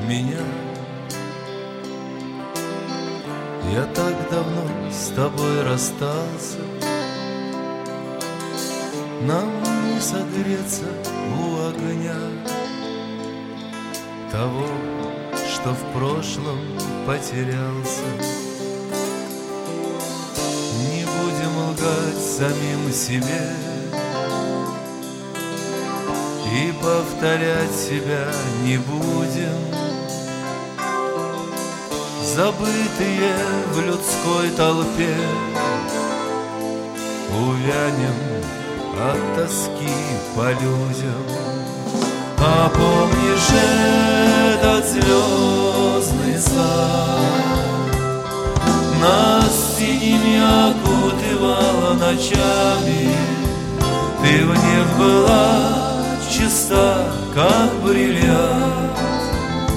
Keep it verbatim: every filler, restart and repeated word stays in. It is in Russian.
меня. Я так давно с тобой расстался, нам не согреться у огня того, что в прошлом потерялся. Не будем лгать самим себе и повторять себя не будем. Забытые в людской толпе увянем от тоски по людям. А помнишь этот звездный сад, нас синими окутывало ночами, ты в них была чиста, как бриллиант.